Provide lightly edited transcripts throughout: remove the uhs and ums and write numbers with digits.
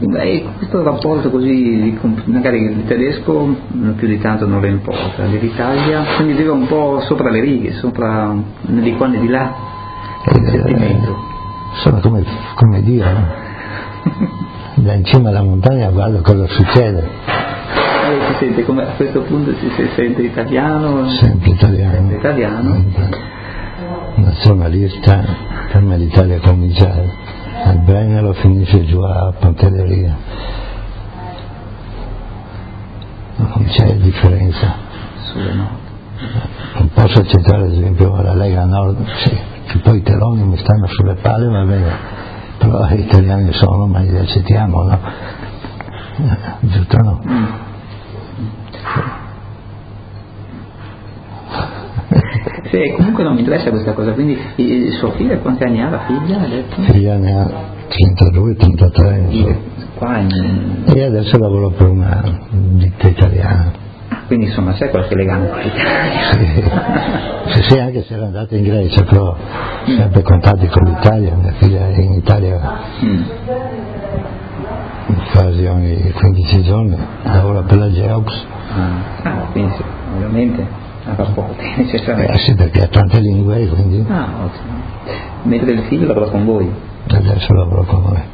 Beh, questo rapporto così, magari il tedesco più di tanto non le importa, l'Italia, quindi vive un po' sopra le righe, sopra di qua e di là, il sentimento. Insomma, come dire, no? Da in cima alla montagna guarda cosa succede. Si sente come a questo punto si sente italiano? Sempre italiano. Sempre italiano. Nazionalista, per me l'Italia comincia al Brennero, finisce giù a Pantelleria. Non c'è differenza. Non posso accettare ad esempio la Lega Nord, sì, che poi i teloni mi stanno sulle palle, va bene, però gli italiani sono, ma li accettiamo, no? Giusto no? Sì, comunque non mi interessa questa cosa, quindi suo figlio quanti anni ha la figlia? Ha detto? Figlia ne ha 32, 33, non so. E adesso lavoro per una ditta italiana. Quindi insomma c'è qualche legame con l'Italia? Sì, anche se era andata in Grecia, però sempre contatti con l'Italia, mia figlia è in Italia quasi ogni 15 giorni, lavora per la Geox. Quindi sì, ovviamente ha rapporti necessariamente. Sì, perché ha tante lingue, quindi. Ottimo. Mentre il figlio lavora con voi? Adesso lavoro con noi.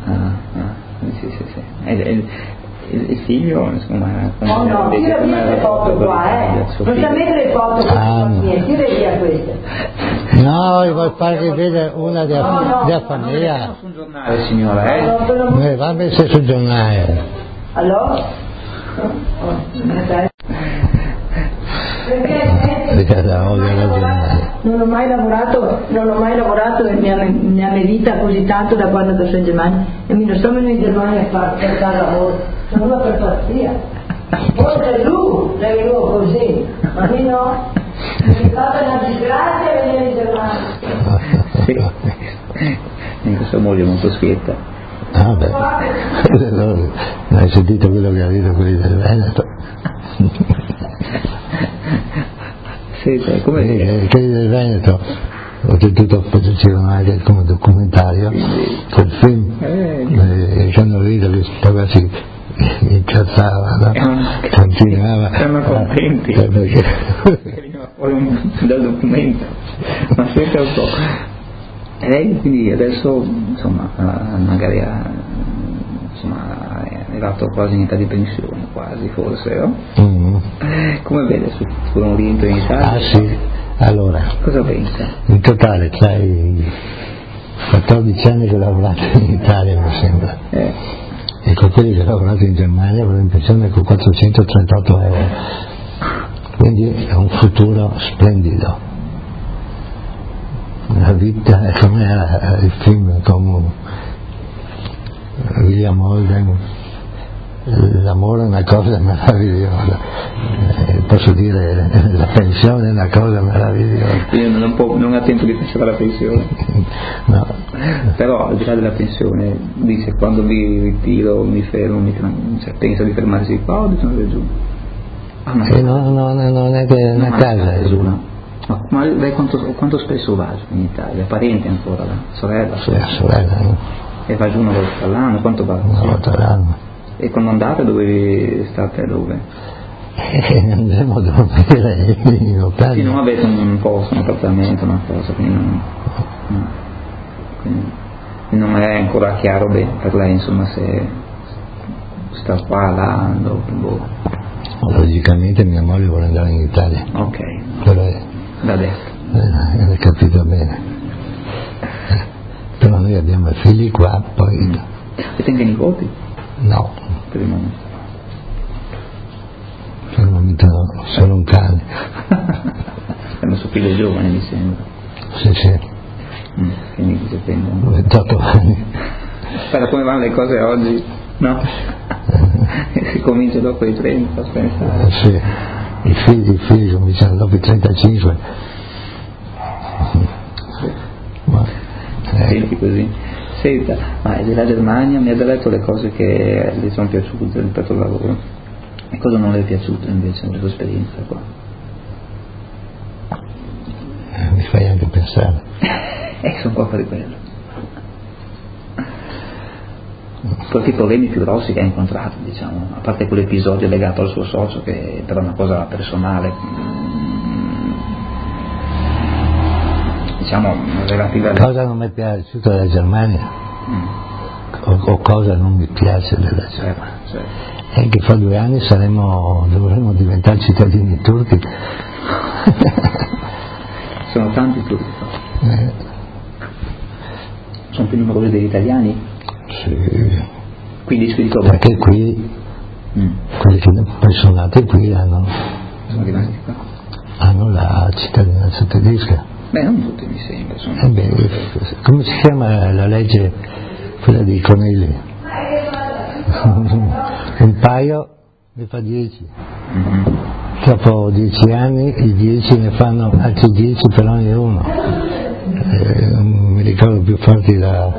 Sì. Il figlio, insomma, tira via le foto qua, non ci mettere le foto qua, tira via queste. No, io voglio farvi vedere una della famiglia. Non sul giornale, signora, va a essere sul giornale. Allora? Non ho mai lavorato nella mia vita così tanto da quando sono in Germania e mi non sto venendo in Germania a fare lavoro, sono una per pazzia. Forse tu sei venuto così, ma mi no, mi è stata una disgrazia venire in Germania. Sì, in sua moglie è molto schietta. Non hai sentito quello che ha detto quelli del Veneto? Sì, come quelli del Veneto, oltretutto facevano anche come documentario quel film, che hanno visto che stava si incazzava, no? Continuava, erano contenti perché veniva fuori dal documento, ma sempre un po'. E lei quindi adesso insomma magari è arrivato quasi in età di pensione, quasi forse, no? Come vede su un rientro in Italia? Sì, allora cosa pensa? In totale c'hai 14 anni che ho lavorato in Italia, mi sembra, e con quelli che ho lavorato in Germania avevo in pensione con 438 euro, quindi è un futuro splendido. La vita è come il film con William Holden, l'amore è una cosa meravigliosa, posso dire la pensione è una cosa meravigliosa. Non ha tempo di pensare alla pensione. No. Però al di là della pensione dice quando mi ritiro mi fermo, pensa di fermarsi qua o di tornare giù? Non è che una casa è giù, no? Ma lei quanto spesso va in Italia? È parente ancora? La sorella? Sì, la sorella, no? E va giù una volta all'anno? Quanto va? Una volta all'anno. E quando andate dove state? Dove? Andremo a dormire in hotel. Sì, non avete un posto, un appartamento, una cosa, quindi non è ancora chiaro bene per lei, insomma, se sta qua, là, dopo. Logicamente mia moglie vuole andare in Italia. Ok. Però l'ha detto. L'hai capito bene. Però noi abbiamo figli qua, poi. Avete anche nipoti? No. Per il momento. Per il momento no, solo un cane. È suo figlio giovane, mi sembra. Sì. Quindi dipende. 28 anni. Però come vanno le cose oggi? No? Si comincia dopo i 30 a pensare. Sì, i figli cominciano dopo i 35. Senti così. Senta, ma della Germania mi ha detto le cose che le sono piaciute rispetto al lavoro. E cosa non le è piaciuto invece nella sua esperienza qua? Mi fai anche pensare. Sono qua per quello. Qualche problemi più grossi che ha incontrato, diciamo, a parte quell'episodio legato al suo socio, che però è una cosa personale, diciamo, relativa. Cosa non mi è piaciuto della Germania? O cosa non mi piace della Germania? Certo. È che fra 2 anni dovremo diventare cittadini turchi. Sono tanti turchi. Sono più numerosi degli italiani? Sì. Quindi perché qui quelli che poi sono nati qui sono rimasti qua? Hanno la cittadinanza tedesca. Beh, non tutti mi sembra. Come si chiama la legge, quella dei conigli? Un paio ne fa 10. Dopo 10 anni i 10 ne fanno altri 10 per ogni uno. Non mi ricordo più forti la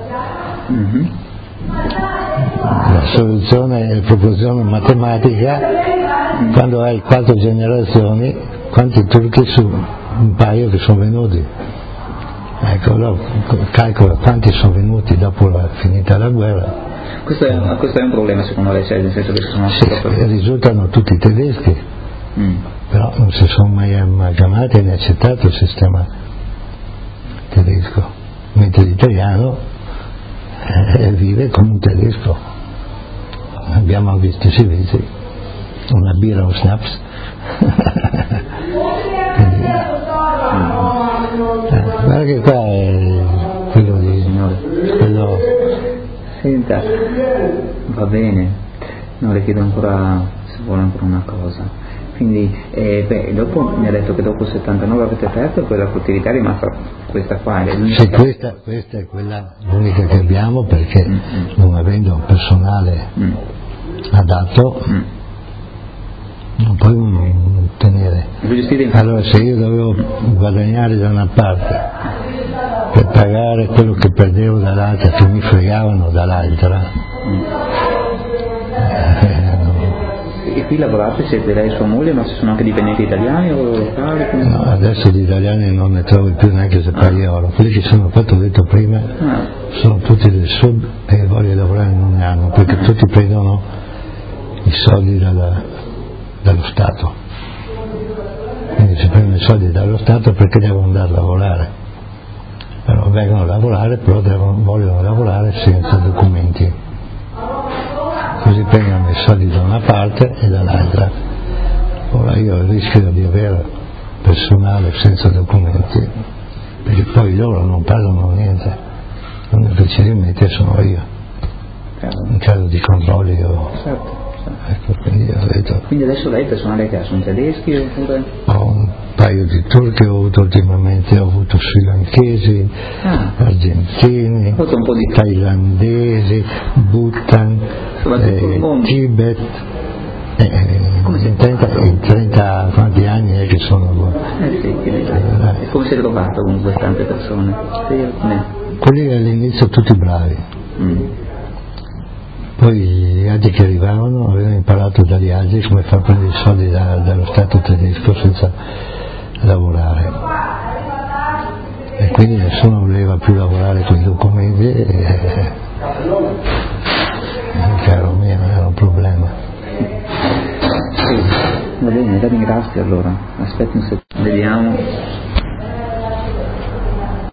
soluzione e proporzione matematica. Quando hai 4 generazioni, quanti turchi su un paio che sono venuti? Ecco, calcola quanti sono venuti dopo finita la guerra. Questo è un problema secondo lei, cioè, nel senso che sono risultano tutti tedeschi, però non si sono mai amalgamati né accettato il sistema tedesco, mentre l'italiano vive come un tedesco. Abbiamo visto i visi, una birra, un snaps. Guarda che qua è quello di quello. Senta, va bene, no, le chiedo ancora se vuole ancora una cosa. Quindi dopo mi ha detto che dopo il 79 avete aperto, poi la attività è rimasta questa qua. Sì, questa è quella l'unica che abbiamo, perché non avendo personale adatto non puoi tenere. Allora se io dovevo guadagnare da una parte per pagare quello che perdevo dall'altra, che mi fregavano dall'altra, E qui lavorate, siete lei e sua moglie, ma ci sono anche dipendenti italiani o locali? No, adesso gli italiani non ne trovo più neanche se paghi oro. Quelli che sono fatto, ho detto prima, sono tutti del sud e voglio lavorare non ne hanno, perché tutti prendono i soldi dallo Stato. Quindi si prendono i soldi dallo Stato perché devono andare a lavorare. Però vengono a lavorare, però vogliono lavorare senza documenti. Così prendono i soldi da una parte e dall'altra. Ora io rischio di avere personale senza documenti, perché poi loro non pagano niente, l'unico che ci rimette sono io, in caso di controlli o... Certo. Ecco, quindi ho detto... Quindi adesso lei personale che ha? Sono tedeschi oppure? Ho un paio di turchi, ho avuto ultimamente, ho avuto srilankesi, argentini, un po' di... thailandesi, Bhutan, Tibet. In 30 quanti anni è che sono qua? Sì, come si è trovato con queste tante persone? Quelli all'inizio tutti bravi, poi gli altri che arrivavano avevano imparato dagli altri come far prendere i soldi dallo Stato tedesco senza lavorare, e quindi nessuno voleva più lavorare con i documenti caro mio, era un problema. Va bene, la ringrazio allora. Aspetti un secondo, vediamo.